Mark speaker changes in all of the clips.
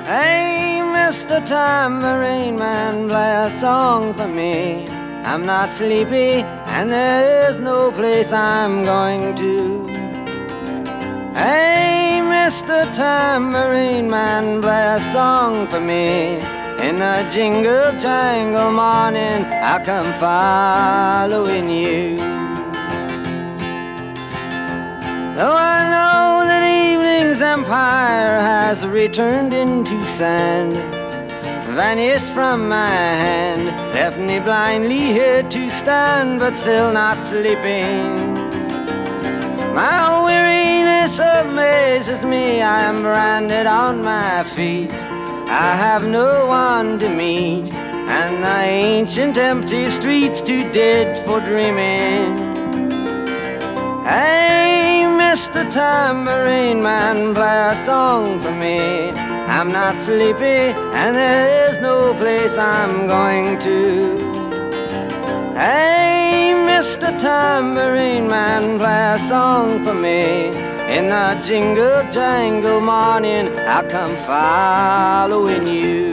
Speaker 1: Hey, Mr. Tambourine Man, play a song for me. I'm not sleepy and there is no place I'm going to. Hey, Mr. Tambourine Man, play a song for me. In the jingle jangle morning, I'll come following you. Though I know that evening's empire has returned into sand, vanished from my hand, left me blindly here to stand, but still not sleeping. My weariness amazes me, I am branded on my feet. I have no one to meet, and the ancient empty streets too dead for dreaming. Hey, Mr. Tambourine Man, play a song for me. I'm not sleepy and there is no place I'm going to. Hey, Mr. Tambourine Man, play a song for me. In the jingle jangle morning, I'll come following you.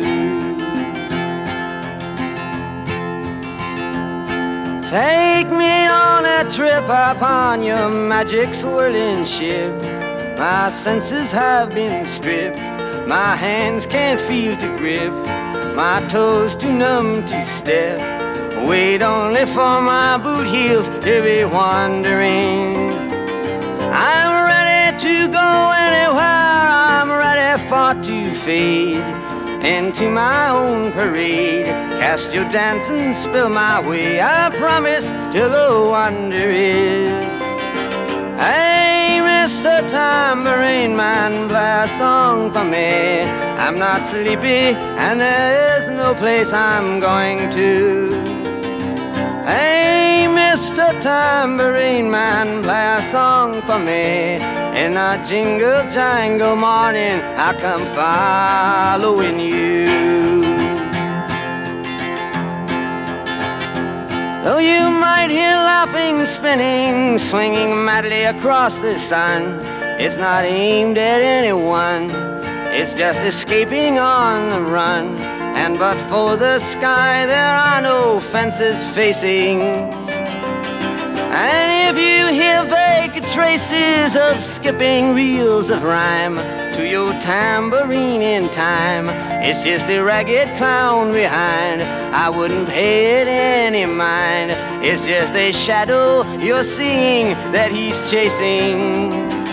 Speaker 1: Take me on a trip upon your magic swirling ship. My senses have been stripped, my hands can't feel to grip, my toes too numb to step. Wait only for my boot heels to be wandering. I'm ready to go anywhere, I'm ready for to fade into my own parade. Cast your dance and spill my way, I promise to go under it. Hey, Mr. Tambourine Man, play a song for me. I'm not sleepy and there is no place I'm going to. Hey, Mr. Tambourine Man, play a song for me. In a jingle jangle morning, I'll come following you. Though you might hear laughing, spinning, swinging madly across the sun, it's not aimed at anyone, it's just escaping on the run. And but for the sky, there are no fences facing. And if you hear vague traces of skipping reels of rhyme to your tambourine in time, it's just a ragged clown behind. I wouldn't pay it any mind. It's just a shadow you're seeing that he's chasing.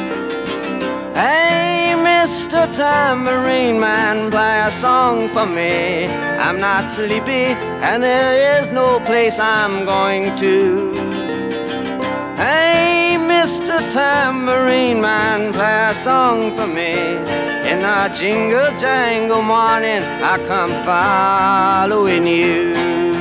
Speaker 1: Hey, Mr. Tambourine Man, play a song for me. I'm not sleepy and there is no place I'm going to. Hey, Mr. Tambourine Man, play a song for me. In the jingle jangle morning, I come following you.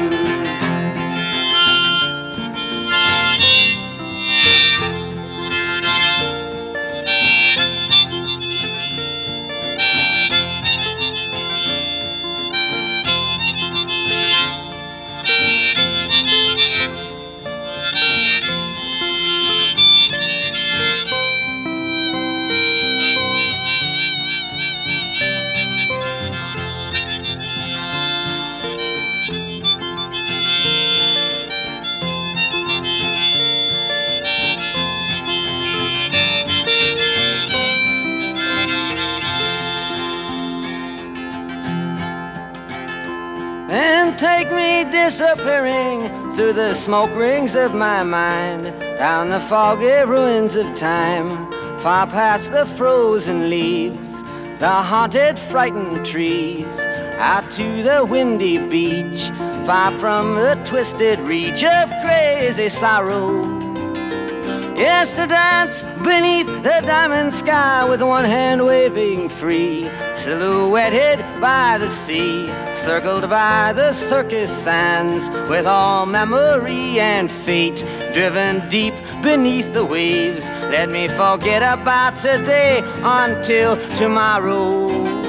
Speaker 1: And take me disappearing through the smoke rings of my mind, down the foggy ruins of time, far past the frozen leaves, the haunted, frightened trees, out to the windy beach, far from the twisted reach of crazy sorrow. Yes, to dance beneath the diamond sky with one hand waving free, silhouetted by the sea, circled by the circus sands, with all memory and fate driven deep beneath the waves. Let me forget about today until tomorrow.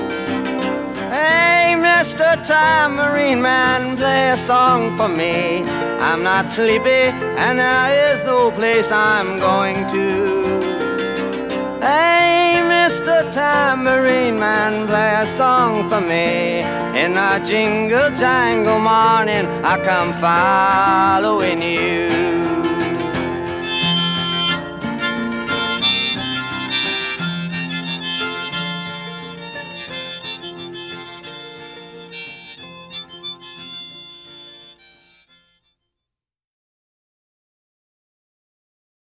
Speaker 1: Hey, Mr. Tambourine Man, play a song for me. I'm not sleepy and there is no place I'm going to. Hey, Mr. Tambourine Man, play a song for me. In the jingle jangle morning, I come following you.